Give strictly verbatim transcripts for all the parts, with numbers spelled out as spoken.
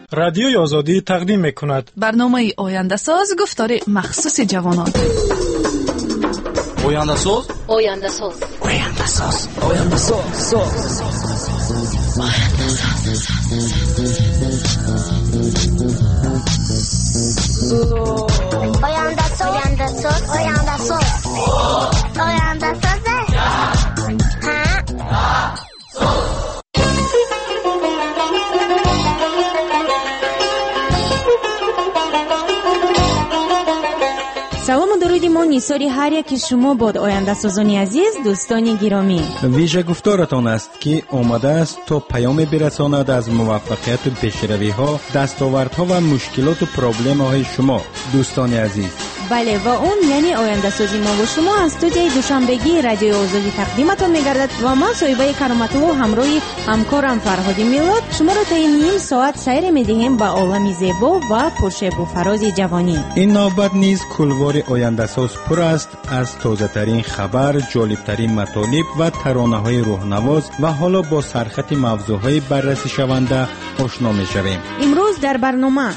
رادیوی آزادی تقدیم می‌کند. برنامه آینده ساز گفتار مخصوص جوانان. آینده ساز آینده ساز آینده ساز آینده ساز آینده ساز آینده ساز آینده ساز آینده ساز سلام و درودی ما نیساری هر یک شما باد آینده سازانی عزیز دوستانی گرامی. ویژه گفتارتان است که آمده است تا پیام برساند از موفقیت و پیشروی ها، دستاوردها و مشکلات و پرابلم های شما دوستان عزیز. بله و اون یعنی آینده سازی ما و شما از استودیوی دوشنبگی رادیوی آزادی تقدیمتان میگردد و من صاحبه کرامت‌الله همراه همکارم فرهادی میلاد شما را تا این نیم ساعت سیر میدهیم به عالمی زیبا و پرشیب و فراز جوانی. این نوبت نیز کلوار آینده ساز پر است از تازه ترین خبر، جالب ترین مطالب و ترانه های روحنواز و حالا با سرخط موضوع های بررسی شونده آشنا میشویم. امروز در برنامه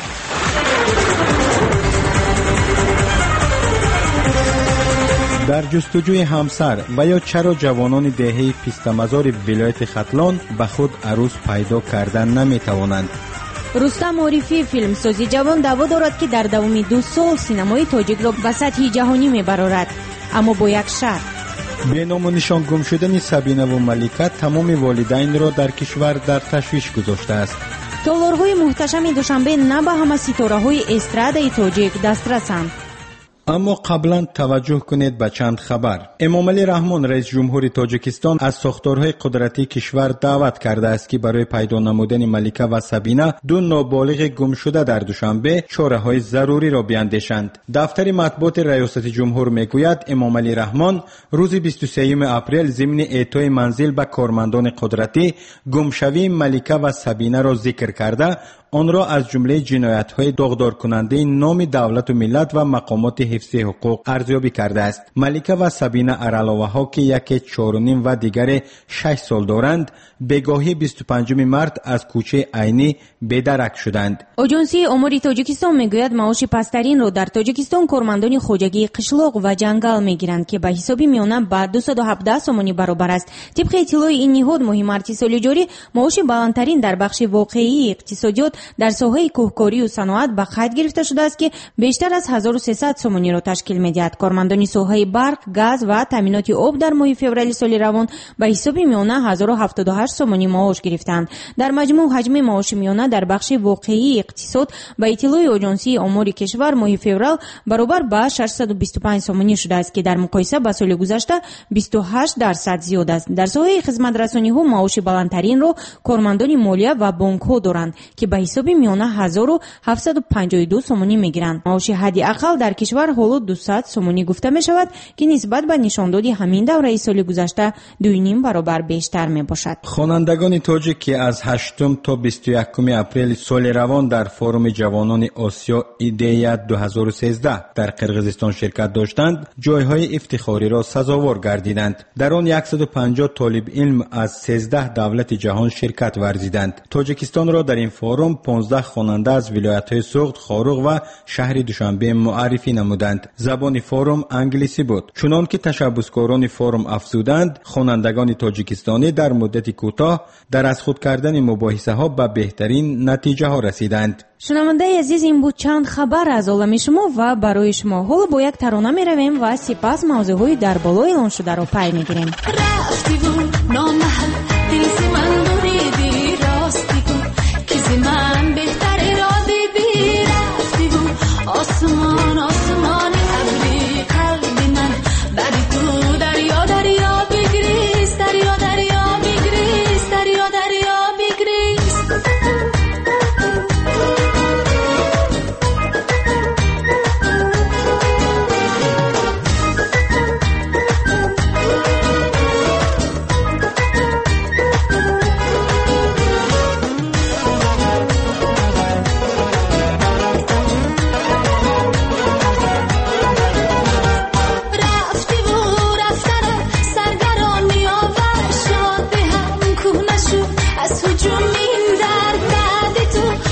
در جستجوی همسر و یا چرا جوانان دهه پیستمزار ولایت ختلان به خود عروس پیدا کردن نمیتوانند. رستم عارفی فیلمسازی جوان دعوا دارد که در دوام دو سال سینمای تاجیک را به سطح جهانی میبرارد، اما با یک شرط. به نام و نشان گم شدن سبینه و ملیکه تمام والدین را در کشور در تشویش گذاشته است. تالارهای محتشم دوشنبه نه به همه ستاره‌های استرادای تاجیک دسترسند. اما قبلا توجه کنید به چند خبر. امام علی رحمان رئیس جمهور تاجیکستان از ساختارهای قدرتی کشور دعوت کرده است که برای پیدا نمودن ملیکه و سبینه دو نابالغ گم شده در دوشنبه چاره‌های ضروری را بیاندیشند. دفتر مطبوعات ریاست جمهور میگوید امام علی رحمان روز بیست و سوم اپریل ضمن اعطای منزل به کارمندان قدرتی گمشوی ملیکه و سبینه را ذکر کرده آن را از جمله جنایت‌های داغدار کننده نام دولت و ملت و مقامات حفظی حقوق ارزیابی کرده است. ملیکه و سبینه علاوه ها که یکی چهار و نیم و دیگر شش سال دارند، بگاهی بیست و پنجم مارس از کوچه عینی بدرک شدند. آژانسی امور تاجیکستان میگوید معاش پسترین را در تاجیکستان کارمندان خوجگی قشلاق و جنگل میگیرند که به حساب میانه به دویست و هفده سومانی برابر است. طبق اطلاع این نهاد ماه مارس سال جاری معاش بلندترین در بخش واقعی اقتصادیات در ساحه کوهکاری و صنعت به خط گرفته شده است که بیشتر از هزار و سیصد سومانی را تشکیل می‌دهد. کارمندان ساحه برق، گاز و تامینات آب در ماه فوریه سال روان به حساب میانه هزار و هفتاد و هشت سومانی معاش گرفتند. در مجموع حجم معاش میانه در بخش واقعی اقتصاد به اطلاع آژانسی امور کشور ماه فوریه برابر به ششصد و بیست و پنج سومانی شده است که در مقایسه با سال گذشته بیست و هشت درصد زیاد است. در ساحه خدمت رسانی ها معاش بلندترین را کارمندان مالیه و بانک ها دارند که به حساب میانه هزار و هفتصد و پنجاه و دو سومانی میگیرند. معاش حد اقل در کشور حالا دویست سومانی گفته می شود که نسبت به نشاندادی همین دوره سال گذشته دو و نیم برابر بیشتر می باشد. خوانندگان تاجیک که از هشتم تا بیست و یکم اپریل سال روان در فروم جوانان آسیا ایده‌ای دو هزار و سیزده در قرقیزستان شرکت داشتند، جایهای افتخاری را سزاوار گردیدند. در آن صد و پنجاه طالب علم از سیزده دولت جهان شرکت ورزیدند. تاجیکستان را در این فروم پانزده خواننده از ولایت‌های سوخت، خاروق و شهر دوشنبه معرفی نمودند. زبان فروم انگلیسی بود. چنان که تشبثکاران فروم افزودند، خوانندگان تاجیکستانی در مدت کوتاه در از خود کردن مباحثه ها به بهترین نتیجه ها رسیدند. شنونده عزیز این بود چند خبر از عالم شما و برای شما. حالا با یک ترانه می رویم و سپس موضوعهای در بالا اعلان شده را پی می گیریم. رفتی بود نامحل دیزی من دوریدی راستی بود کسی من بهتره را دیدی رفتی بود آسمان آسمان ابری قلبی من بری تو دریا دریا بگریز دریا دریا بگریز دریا دریا بگریز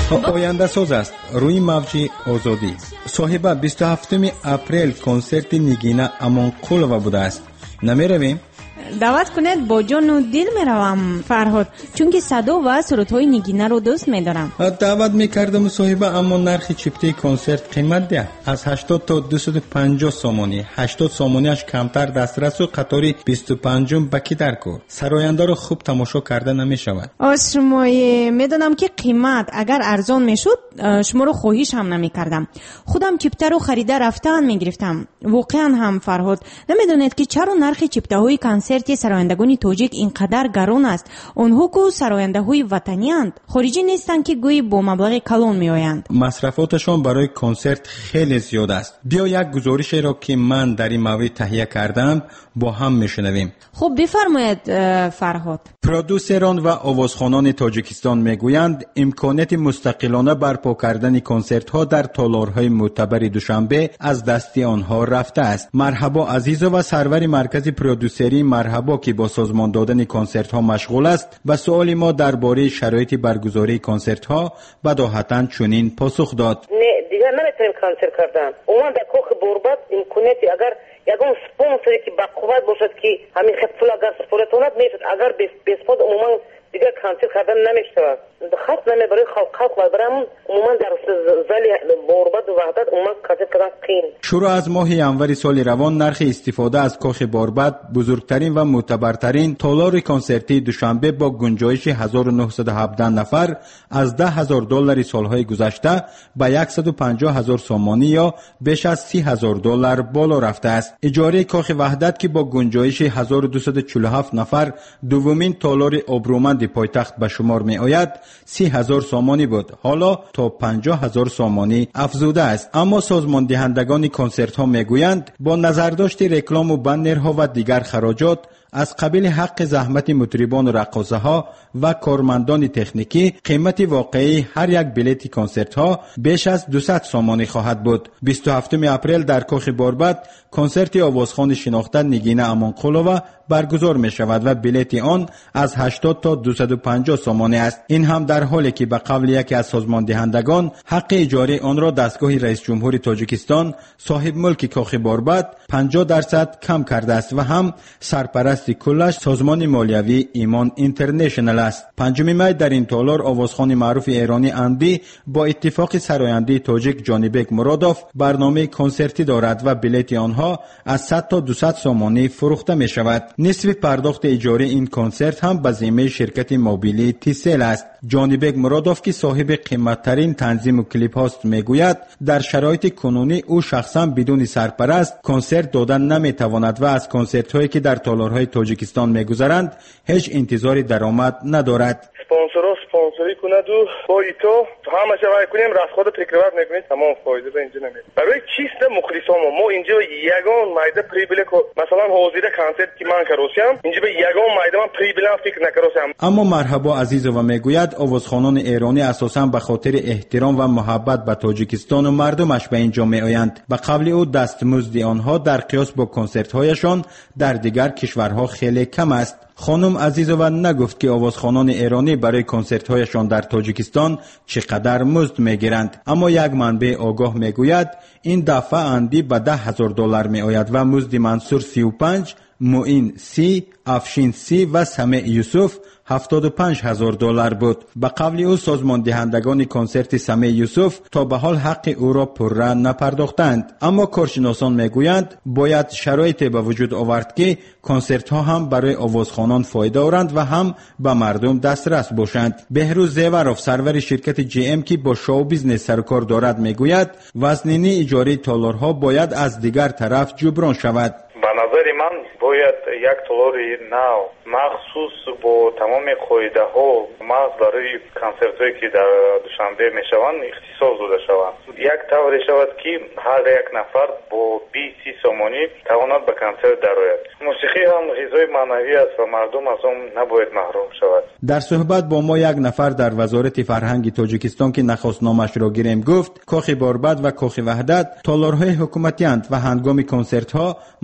آینده ساز است روی موج آزادی. صاحب بیست و هفتم اپریل کنسرت نگینه امانقولова بوده است. نمی رویم؟ دعوت کنید با جان و دل می روم فرهاد، چون که صدا و سرودهای نگینه رو دوست می دارم. دعوت می کردم صاحب، اما نرخ چیپته کنسرت قیمت ده از هشتاد تا دویست و پنجاه سومانی. هشتاد سومانیش کمتر دسترس و قطاری بیست و پنجم بکی در کار. سراینده رو خوب تماشا کرده نمی شود. از شما می دانم که قیمت اگر ارزان می شد شما رو خواهیش هم نمی کردم. خودم چیپته رو خریده رفتن می گرفتم. واقعا هم فرهاد، نمی دانید که چرا نرخ چیپته های کنسرت سرایندگان تاجیک اینقدر گران است؟ آنها که سراینده های وطنی اند، خارجی نیستند که گویی با مبلغ کلان می آیند. مصرفاتشان برای کنسرت خیلی زیاد است. بیا یک گزارش را که من در این مورد تهیه کردم با هم میشنویم. خب بفرمایید فرهاد. پرودوسران و آوازخوانان تاجیکستان میگویند امکانات مستقلانه برپا کردن کنسرت ها در تالارهای معتبر دوشنبه از دست آنها رفته است. مرحبا عزیزا و سرور مرکز پرودوسری مرحبا که با سازمان دادن کنسرت ها مشغول است، به سوال ما درباره شرایط برگزاری کنسرت ها بداهتاً چنین پاسخ داد. نه دیگر نمیتونیم کنسرت کردن. اومد در کوخ برباد امکاناتی اگر یگان سپانسری که با قوت باشد که همین خط پول اگر سپورتونت میشد، اگر بسپاد عموما دیگر کنسرت کردن نمیشود. خط نمی برای خلق خلق برامون عموما در زلی برباد و وحدت عموما کنسرت کردن قین. شروع از ماه ینوری سال روان نرخ استفاده از کاخ برباد، بزرگترین و معتبرترین تالار کنسرتی دوشنبه با گنجایش هزار و نهصد و هفده نفر، از ده هزار دلار سالهای گذشته به صد و پنجاه هزار سومانی یا بیش از سی هزار دلار بالا رفته است. اجاره کاخ وحدت که با گنجایش هزار و دویست و چهل و هفت نفر دومین تالار ابرومند پایتخت به شمار می آید، سی هزار سومانی بود. حالا تا پنجاه هزار سومانی افزوده است. اما سازمان دهندگان کنسرت ها می گویند با نظرداشت رکلام و بنرها و دیگر خراجات از قبیل حق زحمت مطربان و رقاصه ها و کارمندان تکنیکی، قیمت واقعی هر یک بلیت کنسرت ها بیش از دویست سومانی خواهد بود. بیست و هفتم اپریل در کاخ برباد کنسرت آوازخوان شناخته نگینه امانقولова برگزار می شود و بلیت آن از هشتاد تا دویست و پنجاه سومانی است. این هم در حالی که به قول یکی از سازمان دهندگان حق اجاره آن را دستگاه رئیس جمهور تاجیکستان صاحب ملک کاخ برباد پنجاه درصد کم کرده است و هم سرپرست کلش سازمان مالیوی ایمان اینترنشنال است. پنجم می در این تالار آوازخوان معروف ایرانی اندی با اتفاق سراینده تاجیک جانبک مرادوف برنامه کنسرتی دارد و بلیت آنها از صد تا دویست سومانی فروخته می شود. نصف پرداخت اجاره این کنسرت هم به ذمه شرکت موبیلی تیسل است. جانبک مرادوف که صاحب قیمتترین تنظیم و کلیپ هاست میگوید در شرایط کنونی او شخصا بدون سرپرست کنسرت دادن نمیتواند و از کنسرت هایی که در تالارهای تاجیکستان میگذرند هیچ انتظار درآمد ندارد. اسپانسرها اسپانسری کند و با ایتو همه شوای کنیم رفت تکرار نکنید تمام فایده به اینجا نمیاد. برای چیست مخلصام ما اینجا یگان مایده پریبل کو مثلا حاضر کنسرت که من کروسیم اینجا به یگان مایده من پریبل فکر نکروسم. اما مرحبا عزیز و میگوید آوازخوانان ایرانی اساسا به خاطر احترام و محبت به تاجیکستان و مردمش به اینجا میآیند. به قول او دستمزد آنها در قیاس با کنسرت هایشان در دیگر کشورها خیلی کم است. خانم عزیز و نگفت که آوازخوانان ایرانی برای کنسرت هایشان در تاجیکستان چقدر مزد میگیرند، اما یک منبع آگاه میگوید این دفعه اندی به ده هزار دلار می آید و مزد منصور سی و پنج، معین سی، افشین سی و سمیع یوسف هفتاد و پنج هزار دلار بود. به قول او سازمان دهندگان کنسرت سمیع یوسف تا به حال حق او را پرره نپرداختند، اما کارشناسان میگویند باید شرایطی به وجود آورد که کنسرت ها هم برای آوازخوانان فایده آورند و هم به مردم دسترس باشند. بهروز زیوروف سرور شرکت جی ام که با شو بیزنس سرکار دارد میگوید وزنینی اجاره تالارها باید از دیگر طرف جبران شود. به نظر من باید یک تالار نو مخصوص با تمام قاعده ها مغز برای کنسرت هایی که در دوشنبه می شوند اختصاص داده شوند. یک طور شود که هر یک نفر با بیست سومانی تواند به کنسرت درآید. موسیقی هم غذای معنوی است و مردم از آن نباید محروم شود. در صحبت با ما یک نفر در وزارت فرهنگ تاجیکستان که نخست نامش را گیریم گفت کاخ برباد و کاخ وحدت تالارهای حکومتی اند و هنگام کنسرت ها مردم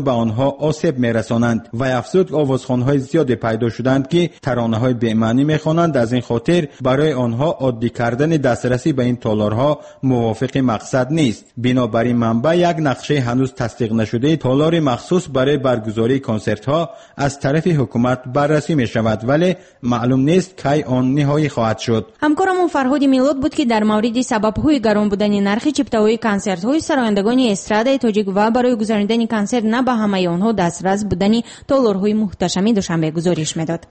به آنها آسیب میرسانند و افزود آوازخوان‌های زیادی پیدا شدند که ترانه‌های بی‌معنی می‌خوانند. از این خاطر برای آنها عادی کردن دسترسی به این تالارها موافق مقصد نیست. بنابراین منبع یک نقشه هنوز تصدیق نشده تالار مخصوص برای برگزاری کنسرت‌ها از طرف حکومت بررسی می‌شود، ولی معلوم نیست کی آن نهایی خواهد شد. همکارمون فرهاد میلاد بود که در مورد سبب‌های گران بودن نرخ چپتاوی کنسرت‌های سرایندگان استرادای تاجیک و برای گذراندن کنسرت نه به همه آنها دسترس بودن تالارهای محتشمی دوشنبه گزارش میداد.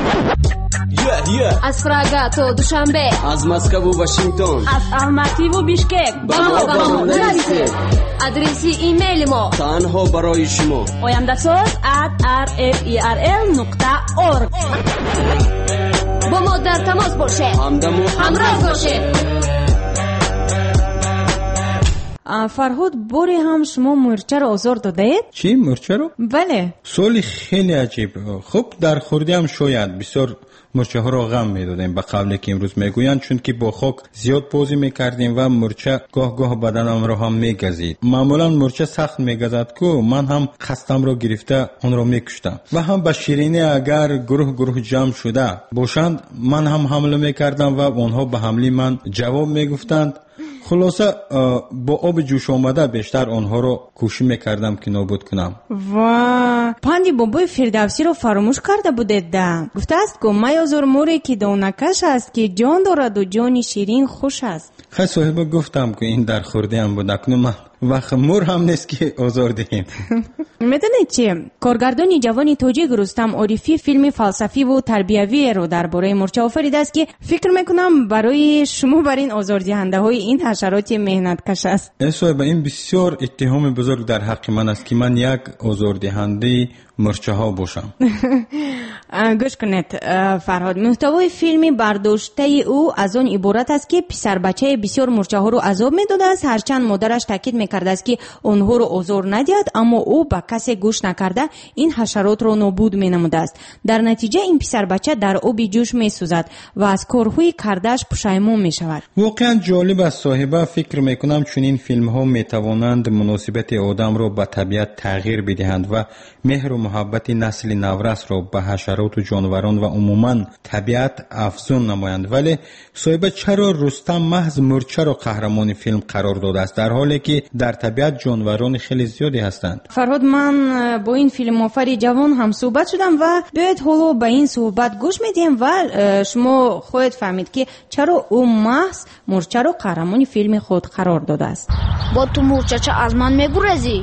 از پراگا تا دوشنبه، از مسکو و واشنگتن، از الماتی و بیشکک با ما با ما نرسید. آدرس ایمیل ما تنها برای شما oyandasaz at r f e r l نقطه org. با ما در تماس باشه، همدم و همراه باشه. فرهاد باری هم شما مورچه رو آزار دادید؟ چی مورچه رو؟ بله. سوالی خیلی عجیب. خب در خوردی هم شاید بسیار مورچه ها رو غم میدادیم به قبل که امروز میگویند، چون که با خاک زیاد بازی میکردیم و مورچه گاه گاه بدنم رو هم میگزید. معمولا مورچه سخت میگزد که من هم خستم رو گرفته اون رو میکشتم و هم به شیرینی اگر گروه گروه جمع شده باشند من هم حمله میکردم و اونها به حمله من جواب میگفتند. خلاصه با آب جوش آمده بیشتر آنها رو کوشش میکردم که نابود کنم. و پندی بابای فردوسی رو فراموش کرده بودید ده. گفته است که میازور موری که دانکش است که جان دارد و جان شیرین خوش است. خیلی صاحبه گفتم که این در خورده هم بود. اکنون من وقت مور هم نیست که آزار دهیم. میدونید چی؟ کارگردانی جوانی تاجیک رستم عارفی فیلم فلسفی و تربیوی رو درباره مورچه آفریده است که فکر میکنم برای شما بر این آزار دهنده های این حشرات مهنت کش است. صاحبه این بسیار اتهام بزرگ در حق من است که من یک آزار دهنده مرچه ها باشم. گوش کنید فرهاد، محتوای فیلم برداشته او از آن عبارت است که پسر بچه بسیار مرچه ها رو عذاب میداده است، هرچند مادرش تاکید میکرده است که آنها رو آزار ندهد، اما او به کسی گوش نکرده این حشرات رو نابود مینموده است. در نتیجه این پسر بچه در آب جوش میسوزد و از کارهای کردش پشیمون میشود. واقعا جالب است صاحبه. فکر میکنم چون این فیلم ها میتوانند مناسبت آدم رو به طبیعت تغییر بدهند و مهر و محبت نسل نورس رو به حشرات و جانوران و عموما طبیعت افزون نمایند. ولی صاحبه چرا رستم محض مورچه رو قهرمان فیلم قرار داده است در حالی که در طبیعت جانوران خیلی زیادی هستند؟ فرهاد، من با این فیلم آفر جوان هم صحبت شدم و بیاید حالا به این صحبت گوش میدیم و شما خودت فهمید که چرا او محض مورچه رو قهرمان فیلم خود قرار داده است. با تو مورچه چه از من میگوزی؟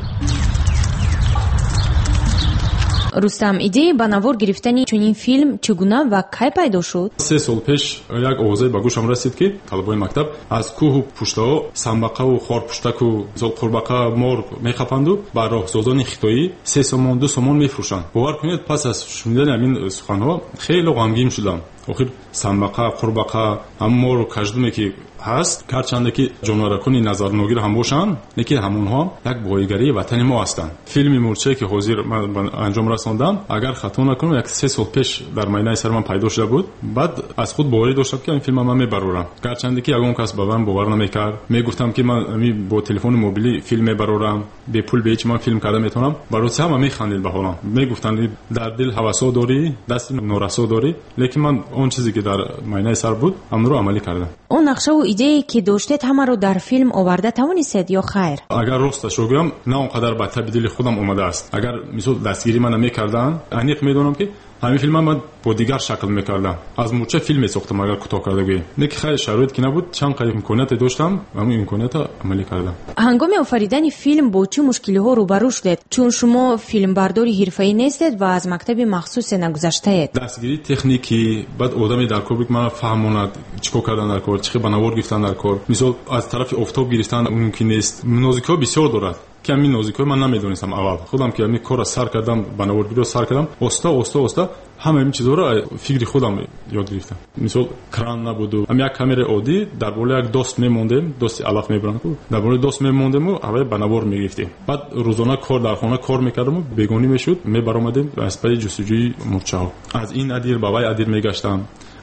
رستم، ایده به نوار گرفتن چنین فیلم چگونه و کی پیدا شد؟ سه سال پیش یک اوازه به گوشم رسید که طلبای مکتب از کوه و پشتا سنبقه و خارپشتک و زل قربقه مور میخپند و بر راهسازان خطایی سه سومون دو سومون میفروشند. باور کنید پس از شنیدن همین سخنها خیلی غمگین شدم. آخر سنبقه قربقه هم مور و کژدمی که هست هرچند که جانورانی نظر نگیر هم باشند، لیکن همونها یک بایگری وطن ما هستند. فیلم مورچه که حاضر من انجام رساندم اگر خطا نکنم یک سه سال پیش در میدان سر من پیدا شده بود. بعد از خود باوری داشتم که این فیلم من میبرورم، هرچند که اگه کس به من باور نمیکرد میگفتم که من با تلفن موبیلی فیلم میبرورم، به پول به هیچ من فیلم کردم میتونم. برای همه میخندید به حالم، میگفتن در دل هوسا داری دست نورسا داری، لیکن من اون چیزی که در میدان سر بود اون رو عملی کردم. اون نقشه و ایده که داشتید همه رو در فیلم آورده توانید یا خیر؟ اگر راستش رو بگم نه اونقدر به تبدیل خودم اومده است. اگر مثلا دستگیری من نمیکردن انیق میدونم که همین فیلم من با دیگر شکل میکردم. از مورچه فیلم میساختم اگر کوتاه کرده بودم. نه که خیلی شرایط که نبود، چند قدر امکانات داشتم همین امکانات عملی کردم. هنگام آفریدن فیلم با چه مشکلی ها روبرو شدید؟ چون شما فیلم برداری حرفه‌ای نیستید و از مکتب مخصوص نگذشته‌اید. دستگیری تکنیکی بعد آدمی در کار بود من فهموند چیکار کردن در کار، چه بنوار گرفتن در کار. مثلا از طرف آفتاب گرفتن ممکن نیست. نازک‌ها بسیار دارد. که همین نازک‌ها من نمیدونستم اول. خودم که همین کارو سر کردم، بنوار رو سر کردم، استا استا استا همه این چیزا رو فکر خودم یاد گرفتم. مثلا کران نبود و هم یک کامera عادی در بالا یک دوست میموندیم، دوست علف میبرند در بالا دوست میموندیم و اول بنوار میگرفتیم. بعد روزانه کار در خانه کار میکردم و بیگانی میشد، میبرامدیم از پای جستجوی مورچه‌ها. از این ادیر به وای ادیر میگشتم.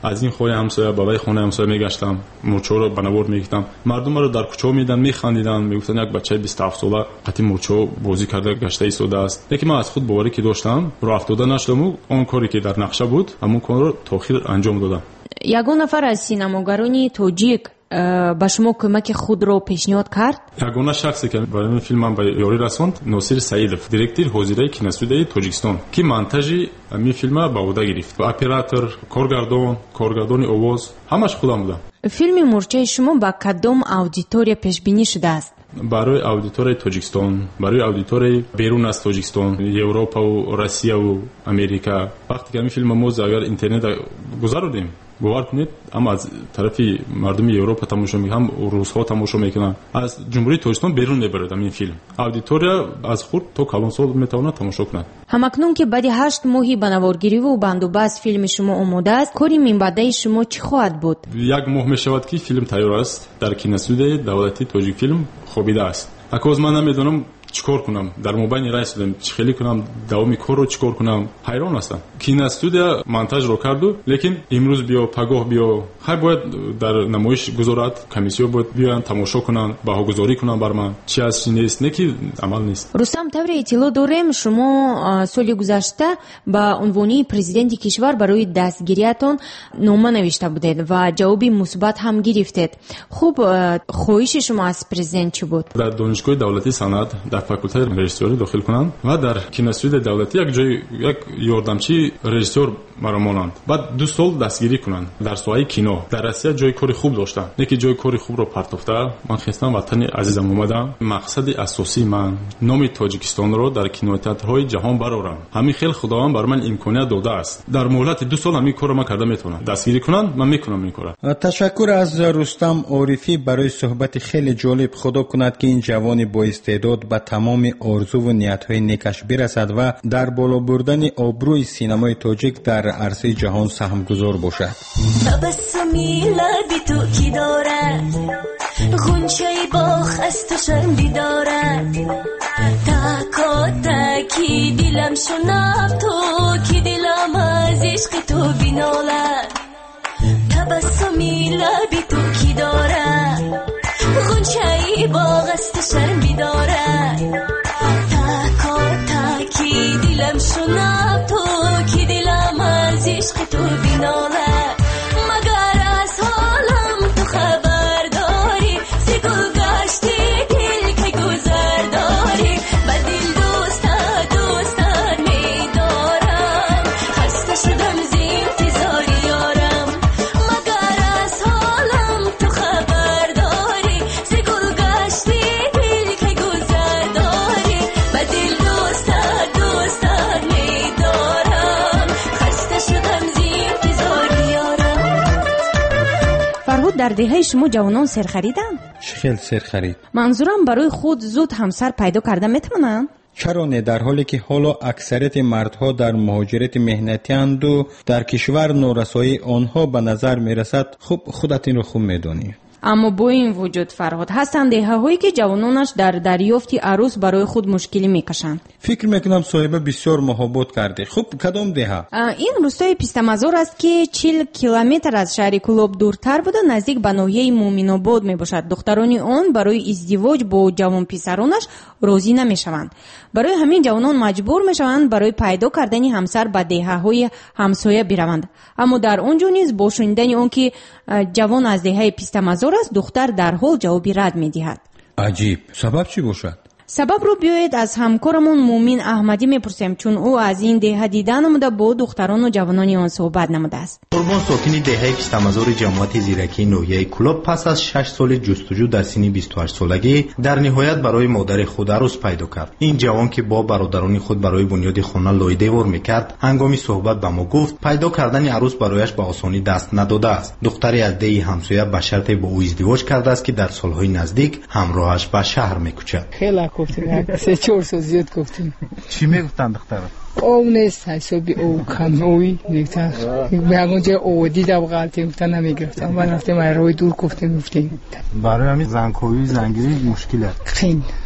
از این خونه همسایه بالای خونه همسایه میگشتم، مورچه رو بنوار میگفتم، مردم رو در کوچه میدن میخندیدن، میگفتن یک بچه بیست و هفت ساله قطعی مورچه بازی کرده گشته ایستاده است. لیکن من از خود باوری که داشتم راه افتاده نشدم و اون کاری که در نقشه بود همون کار رو تا آخر انجام دادم. یگان نفر از سینماگرانی توجیک با شما کمک خود رو پیشنهاد کرد؟ یگانه شخصی که برای این فیلم من به یاری رساند ناصر سعیدов، دиректор حوزه کینостудияи توجیکستان که монтажи این فیلم به عهده گرفت. اپراتور، کارگردان، کارگردان آواز همش خودم بودم. فیلم مورچه شما با کدام اودیتوریا پیش بینی شده است؟ برای اودیتوری توجیکستان، برای اودیتوری بیرون از توجیکستان، اروپا و روسیه و امریکا. وقتی که این فیلم ما اگر اینترنت گذاردیم باور کنید اما از طرف مردم اروپا تماشا میکنم و روس‌ها تماشا میکنن، از جمهوری توجیکستان بیرون میبرد این فیلم. اودیتوریا از خود تا کلان سال میتونه تماشا کنه. همکنون که بعد هشت ماهی بنوارگیری و بندوبست فیلم شما آماده است، کاری منبعد شما چی خواهد بود؟ یک ماه میشود که فیلم تیار است، در کینостудияи دولتی توجیک فیلم خوابیده است. اکوز من نمیدونم چیکار کنم، در مابین رسیدم چی خیلی کنم، داومی کار رو چیکار کنم، حیران هستم. کینостудия монтаж رو کرد لیکن امروز بیا پگاه بیا هر باید در نمایش گذارد، کمیسیون باید بیان تماشا کنن، بهاگذاری کنن بر من چی از چی نیست، نه که عمل نیست. رستم طوری اطلاع داریم شما سال گذشته با عنوان پرزیدنت کشور برای دستگیریتون نامه نوشته بودید و جوابی مثبت هم گرفتید. خوب خواهش شما از پرزیدنت چی بود؟ در دانشگاه دولتی سند در فاکولته رژیسوری داخل کنن و در کینостудияи دولتی یک جای یک یاردمچی رژیسور مرا مانند، بعد دو سال دستگیری کنن در ساحه کینو. در روسیه جای کاری خوب داشتم، نه که جای کاری خوب رو پرتافته من خواستم وطن عزیزم اومدم. مقصد اساسی من نام تاجیکستان رو در کینوتئاترهای جهان برارم. همین خیلی خداوند بر من امکانیت داده است، در مهلت دو سال همین کارو من کرده میتونم. دستگیری کنن من میکنم این کارو. تشکر از رستم عارفی برای صحبت خیلی جالب. خدا کند که این جوان با استعداد به تمام آرزو و نیت‌های نیکش برسد و در بالا بردن آبروی سینمای تاجیک در عرصه جهان سهمگذار باشد. تبسمی لبی تو کی دارد، غنچه باغ از تو شرمی دارد، تکا تکی دلم شنب تو کی دلم از عشق تو بینالد. تبسمی لبی تو کی دارد، غنچه باغ از تو شرمی دارد، تکا تکی دلم شنب تو کی دلم از عشق تو بینالد. مگر از حالم تو خبر داری، ز گل گشتی دل که گذر داری، به دل دوستت دوستت می‌دارم، خسته شدم ز انتظار یارم. مگر از حالم تو خبر داری، ز گل گشتی دل که گذر داری، به دل دوستت دوستت می‌دارم، خسته شدم ز انتظار یارم. فرهاد در دهه شما جوانان سر خریدن؟ خیلی سر خرید. منظورم برای خود زود همسر پیدا کرده میتونن؟ چرا نه، در حالی که حالا اکثریت مردها در مهاجرت مهنتی اند و در کشور نارسایی آنها به نظر میرسد. خب خودت این رو خوب میدونی. اما با این وجود فرهاد هستند دهه‌هایی که جوانانش در دریافت عروس برای خود مشکلی میکشند. فکر میکنم صاحب بسیار محبت کرده. خب کدام دهه؟ این روستای پیستمازور است که چهل کیلومتر از شهر کلوب دورتر بود و نزدیک به ناحیه مومن‌آباد میباشد. دختران آن برای ازدواج با جوان پسرانش راضی نمیشوند. برای همین جوانان مجبور میشوند برای پیدا کردن همسر به دهه‌های همسایه بروند. اما در آنجا نیز با شنیدن آن که جوان از دهه پیستمازور است، دختر در حال جوابی رد میدهد. عجیب. سبب چی باشد؟ سبب رو بیاید از همکارمون مومن احمدی میپرسیم، چون او از این دهه دیدن آمده با دختران و جوانان آن صحبت نموده است. قربان ساکن دهه پیستمازور جماعت زیرکی ناحیه کلوب پس از شش سال جستجو در سن بیست و هشت سالگی در نهایت برای مادر خود عروس پیدا کرد. این جوان که با برادران خود برای بنیاد خانه لای دیوار میکرد، هنگامی صحبت به ما گفت پیدا کردن عروس برایش به آسانی دست نداده است. دختری از دهه همسایه به شرط با او ازدواج کرده است که در سالهای نزدیک همراهش به شهر میکوشد. خیلی گفتیم، سه چهار سال زیاد گفتیم. چی میگفتن دختر؟ او نیست حسابی او کانوی میگفتن، به همون جای او دیدم غلطی گفتن نمیگفتن. من رفتیم روی دور گفتیم گفتیم. برای همین زنکویی زنگیری مشکله. خیلی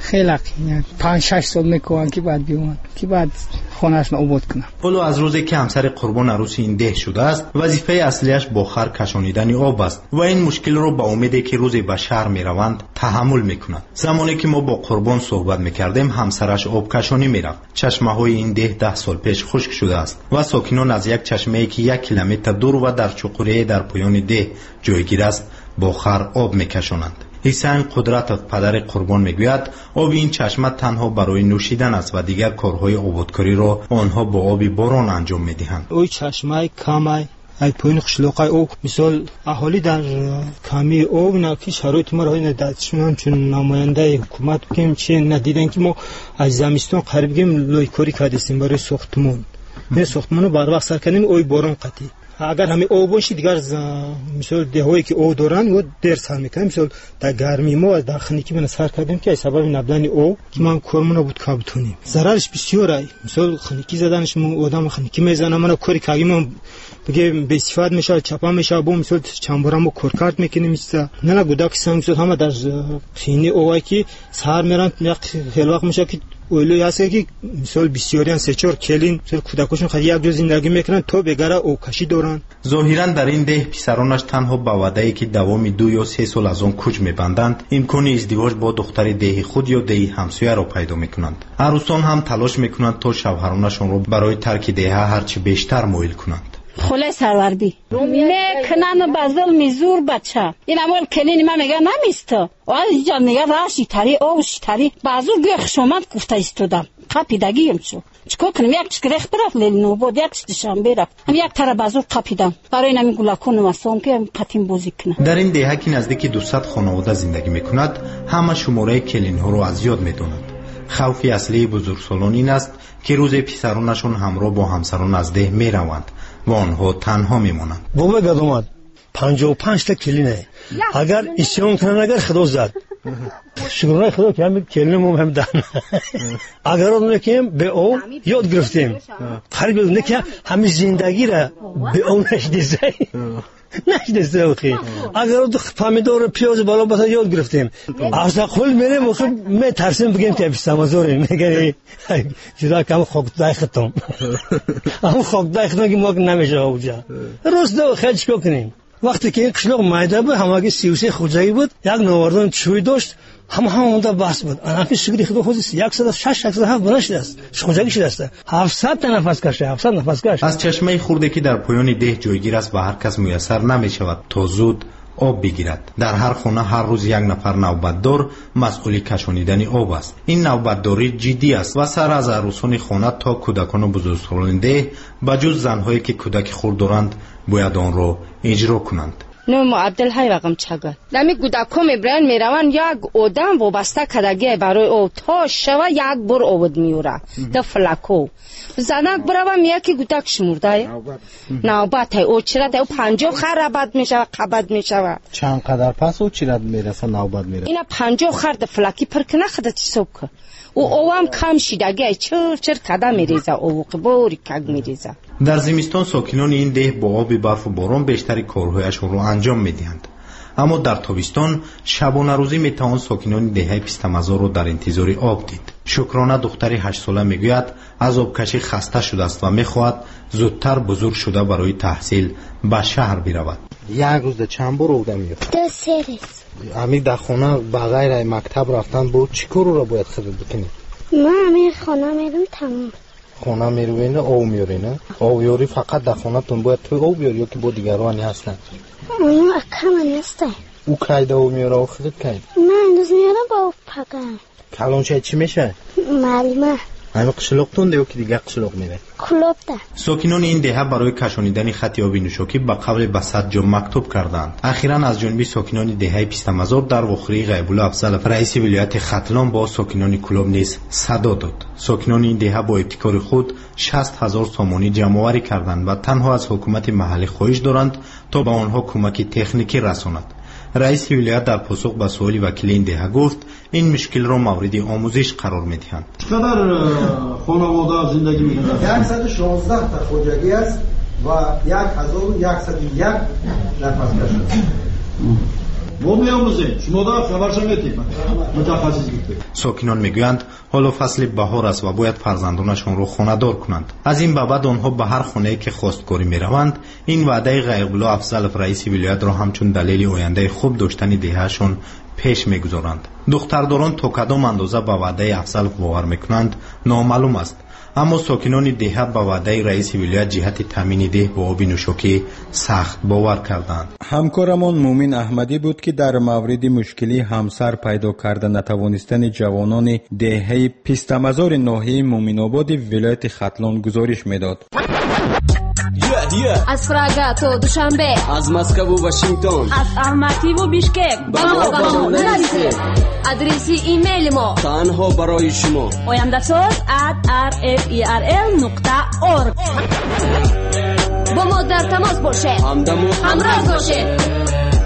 خیلی قیمت پنج شش سال میکنن که بعد بیوان که بعد خونه‌اش آباد کنن. اولو از روزی که همسر قربان عروس این ده شده است وظیفه اصلیش با خر کشانیدن آب است و این مشکل رو با امیدی که روزی به شهر میروند تحمل میکنند. زمانی که ما با قربان صحبت میکردیم همسرش آب کشانی میرفت. چشمه های این ده ده سال پیش خشک شده است و ساکنان از یک چشمه که یک کیلومتر دور و در چقوره در پایان ده جایگیر است با خر آب میکشانند. حسین قدرت پدر قربان میگوید آب این چشمه تنها برای نوشیدن است و دیگر کارهای آبادکاری را آنها با آب باران انجام میدهند. اوی چشمه کمی ای پایین قشلاقای او مثال اهالی در کمی او ناکی شرایط ما را نداشتن چون نماینده حکومت بگیم چه ندیدن که ما از زمستان قریب بگیم لایکاری کردیم برای ساختمان نه ساختمان رو بر وقت سر کردیم اوی باران قطعی اگر همه او باشی دیگر مثال دهایی که او دارن و در سر میکنیم مثال در گرمی ما در خنیکی من سر کردیم که سبب نبودن او که ما کارمون بود که بتونیم ضررش بسیاره مثال خنیکی زدنش ما آدم خنیکی میزنه من کاری که ما بگه به استفاده میشه چپا میشه با مثال چنبرم و کار کارت میکنیم مثلا نه نه گودا که مثال همه در خینی اوای که سر میرن یک خیلی وقت میشه که اولی هست که مثال بسیاری سه چهار کلین مثال کودکاشون خیلی یک جور زندگی میکنن تو بگره او کشی دارن. ظاهرا در این ده پسرانش تنها با وعده‌ای که دوام دو یا سه سال از آن کوچ میبندند امکان ازدواج با دختر ده خود یا ده همسایه را پیدا میکنند. عروسان هم تلاش میکنند تا شوهرانشان را برای ترک ده هرچی بیشتر مایل کنند. خله سروردی میکنن بازل میزور بچه این اول کلین ما میگه نمیسته و اینجا میگه راشی تری اوش تری بازور گوی خشومت گفته ایستودم قپیدگیم شو چکو کنم یک چکرخ برفت لیل بود یک چشم برفت هم یک تر بازور قپیدم برای نمی گلاکون واسم که قطیم بازی کنه. در این دهه که نزدیک دویست خانواده زندگی میکند همه شماره کلین ها رو از یاد میدونند. خوف اصلی بزرگسالان این است که روز پسرانشون همراه با همسران از ده میروند و آنها تنها میمانند. بابا گد اومد پنجاه و پنج تا کلینه اگر اسیان کنن اگر خدا زد شکرانه خدا که همین کلینم هم دن اگر اون نکیم به او یاد گرفتیم قریب اون که همین زندگی را به اون نشدیزه نشدیزه اوکی اگر اون پامیدور پیاز بالا بتا یاد گرفتیم از اقل میره موقع می ترسیم بگیم که بیستمازوری میگه جدا کم خوک دایختم اما خوک دایختم که ما نمیشه اونجا روز دو خیلی چیکار کنیم وقتی که این قشلاق مایده بود همه سی و سه خوجایی بود یک نواردان چوی داشت همه هم اونده بحث بود انا که شکری خدا خودش یک و شش یک و هفت بلند است خوجایی شده است هفتصد تا نفس کشه هفتصد نفس کش از چشمه خورده که در پایان ده جایگیر است و هر کس میسر نمی شود تا زود آب بگیرد. در هر خانه هر روز یک نفر نوبتدار مسئول کشانیدن آب است. این نوبتداری جدی است و سر از عروسان خانه تا کودکان و بزرگسالان ده بجز زنهایی که کودک خرد دارند باید آن را اجرا کنند. نو عبدل های وقم چگاه نمی گودکو میبرن میروان یک آدم وابسته کدگی برای او تا شوه یک بر آبد میوره ده فلکو زنک برام یکی گودک شمورده نوبت های او چرا ده او پنجاه خر عبد میشه قبد میشه چند قدر پس او چرا میرسه نوبت میره اینا پنجاه خر ده فلکی پرکنه خدا چی سوک او اوام کم شیدگی چر چر کدا میریزه او قبوری کگ میریزه. در زمستان ساکنان این ده با آب برف و باران بیشتری کارهایشون رو انجام میدهند. اما در تابستان شبانه روزی میتوان ساکنان دهه پیستمزار رو در انتظار آب دید. شکرانه دختری هشت ساله میگوید از آبکشی خسته شده است و میخواهد زودتر بزرگ شده برای تحصیل به شهر برود. یک روز چند بار آب میاد؟ دو سه روز. همین در خانه بغیر مکتب رفتن بود چیکار رو باید خرید بکنی؟ ما همین خانه میرم تمام. خانه میروین آب میارین؟ آب یاری فقط در خانه تون باید توی آب بیاری یا که با دیگرانی هستن؟ اونو اکم هسته. او کاید آب میاره و خرید کاید؟ من اندوز میارم با آب پکن. کلان چای چی میشه؟ معلومه. همه قشلاق تون دیو که دیگه قشلاق میره. کلوب ده. ساکنان این دهه برای کشانیدن خط آبی نوشاکی به قبل به صد جا مکتوب کردند. اخیراً از جانب ساکنان دهه پیستمزار در واخری غیب‌الله افضل رئیس ولایت ختلان با ساکنان کلوب نیز صدا داد. ساکنان این دهه با ابتکار خود شصت هزار سامانی جمع‌آوری کردند و تنها از حکومت محلی خواهش دارند تا به آنها کمک تکنیکی رساند. رئیس ولایت در پاسخ به سوال وکیل این دهه گفت این مشکل را مورد آموزش قرار می‌دهند. چقدر خانواده زندگی می‌کنند؟ صد و شانزده تا خوجگی است و هزار و صد و یک نفس کش است. ما میآموزیم شما دا خبرش میتیم متخصص گفتید. ساکنان میگویند حالا فصل بهار است و باید فرزندانشان را خانه‌دار کنند. از این بابت آنها به هر خانه‌ای که خواستگاری میروند این وعده غیرقابل افضل رئیس ولایت را همچون دلیل آینده خوب داشتن دههشان پیش میگذارند. دخترداران تا کدام اندازه به وعده افضل باور میکنند نامعلوم است، اما ساکنان دهه به وعده رئیس ولایت جهت تامین ده و آب نوشاکی سخت باور کردند. همکارمان مومن احمدی بود که در مورد مشکلی همسر پیدا کرده نتوانستن جوانان دهه پیستمزار ناحیه مومن آباد ولایت ختلان گزارش میداد. از پراگا تا دوشنبه، از مسکو و واشنگتن، از الماتی و بیشکک با ما با ما نرسید. آدرس ایمیل ما تنها برای شما oyandasaz at r f e r l نقطه org. با ما در تماس باشید، همراه باشید.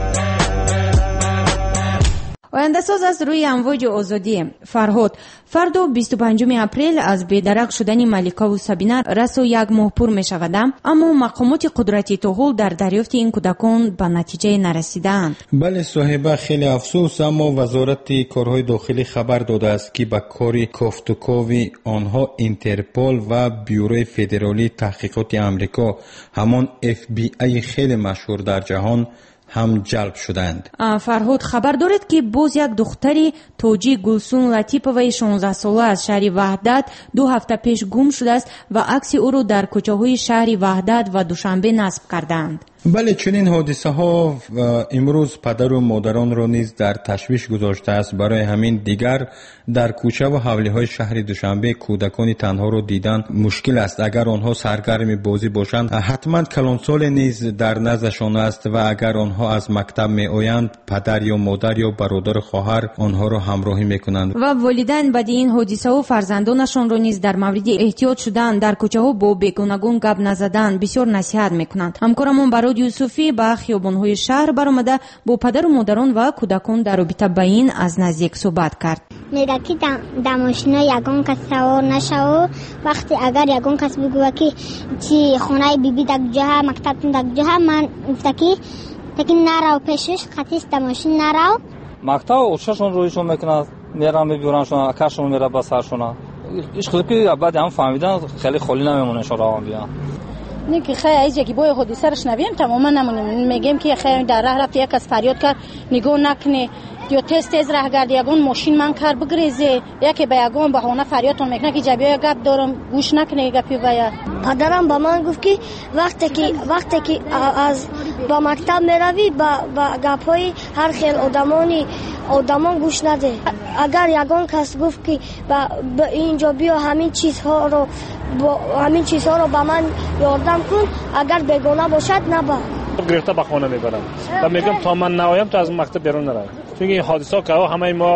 آینده ساز از روی امواج آزادی. فرهاد فردا بیست و پنجم اپریل از بیدرق شدن ملیکا و سبینه رسو یک ماه پر می شود، اما مقامات قدرتی تا حال در دریافت این کودکان به نتیجه نرسیدند. بله صاحبه، خیلی افسوس، اما وزارت کارهای داخلی خبر داده است که به کار کافتوکاوی آنها اینترپول و بیوروی فدرالی تحقیقات امریکا، همان اف بی ای خیلی مشهور در جهان، هم جلب شدند. فرهاد خبر دارد که باز یک دختری توجی گلسون لطیپوی شانزده ساله از شهر وحدت دو هفته پیش گم شده است و عکس او را در کوچه‌های شهر وحدت و دوشنبه نصب کردند. بله، چنین حادثه ها امروز پدر و مادران را نیز در تشویش گذاشته است. برای همین دیگر در کوچه و حوالی های شهر دوشنبه کودکان تنها را دیدن مشکل است. اگر آنها سرگرم بازی باشند حتما کلانسال نیز در نزدشان است و اگر آنها از مکتب می آیند پدر یا مادر یا برادر خواهر آنها را همراهی می کنند. و والدین بعد این حادثه ها فرزندانشان را نیز در مورد احتیاط شدن در کوچه ها با بیگانگان گپ نزدن بسیار نصیحت می کنند. همکارمون برای یوسفی با خیابان‌های شهر برآمده با پدر و مادران و کودکان در رابطه با این از نزدیک صحبت کرد. میگه که در ماشینا یگان کس سوار نشو، وقتی اگر یگان کس بگوه که چی خونه بی بی در جهه مکتب در جهه، من گفته که تاکی نرو پیشش، خطیست در ماشین نرو. مکتب اوششون رویشون میکنه، میرم میبیرنشون، اکرشون میره با سرشون. ایش خیلی که بعد هم فهمیدن خیلی خالی نمیمونه شورا هم بیان. نه که خیلی ایجا که بای خودی سرش نبیم تماما نمونیم. میگیم که خیلی در راه رفت یک از فریاد کرد نگاه نکنه یا تیز تیز راه گرد یگون ماشین من کار بگریزه، یکی به یگون بهونه فریادتون میکنه که جبیه گپ دارم گوش نکنه گپی باید. پدرم با من گفت که وقتی که وقتی که از با مکتب میروی با با گپای هر خیل آدمانی آدمان گوش نده. اگر یگون کس گفت که با اینجا بیا همین چیزها رو با همین چیزها رو با من یاردم کن، اگر بیگانه باشد نبا گرفته به خانه میبرم و میگم تا من نایم تو از مکتب بیرون نرو، چون این حادثه که همه ما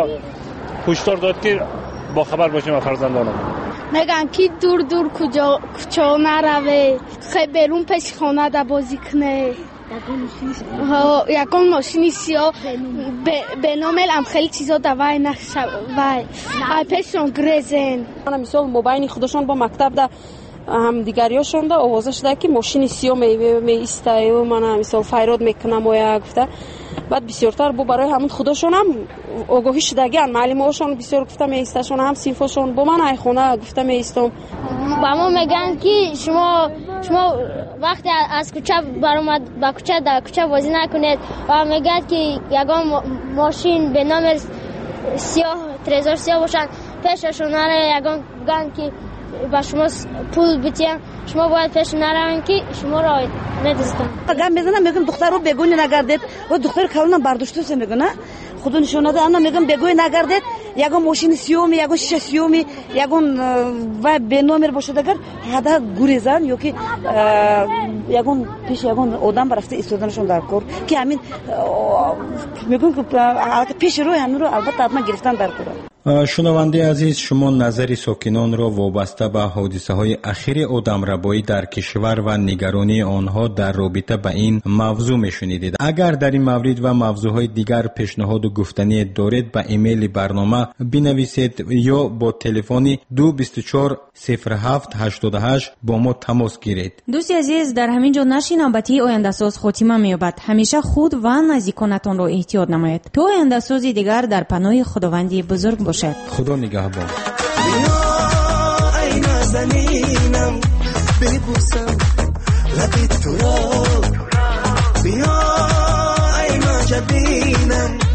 هشدار داد که با خبر باشیم از فرزندانم. میگن که دور دور کجا کجا نروه، خیلی بیرون پیش خانه دا بازی کنه. یکان ماشینی سیاه به نامل هم خیلی چیزا دوای نخشه وای پیشون گریزن. من مثال موبایل خودشون با مکتب دا هم دیگریاشون دا آوازه شده که ماشین سیاه می ایسته و من مثال فیراد میکنم و یا گفته بعد بسیارتر با برای همون خودشون هم آگاهی شدگیان معلم هاشون بسیار گفته می ایستشون هم سینفشون با من ای خونه گفته می ایستم. با ما میگن که شما شما وقتی از کوچه برآمد با کوچه در کوچه بازی نکنید و میگن که یگان ماشین به نام سیاه تریزور سیاه باشن پیششون نره یگان بگن که با شما پول بتیم شما باید پیش نروین که شما را ندزدن. گم میزنم میگم دختر رو بگوی نگردید و دختر کارونم برداشته سه میگه نه خودو نشونه ده اما میگم بگوی نگردید یگان ماشین سیومی یگان شیشه سیومی یگان و به نامر باشه اگر هدا گریزن یا که یگان پیش یگان آدم برفته ایستادنشون در کار که همین میگم که پیش روی همین رو البته حتما گرفتن در کار. شنونده عزیز، شما نظر ساکنان را وابسته به حادثه های اخیر آدمربایی در کشور و نگرانی آنها در رابطه به این موضوع میشنیدید. اگر در این مورد و موضوعهای دیگر پیشنهاد و گفتنی دارید به ایمیل برنامه بنویسید یا با تلفن دو بیست و چهار صفر هفت هشتاد و هشت با ما تماس گیرید. دوستی عزیز، در همین جا نشر نوبتی آینده ساز خاتمه می‌یابد. همیشه خود و نزدیکانتان را احتیاط نمایید تا آینده سازی دیگر در پناه خداوندی بزرگ باشد. خدا نگهبان. بیا ای نازنینم ببوسم لب تو را، بیا ای ماجبینم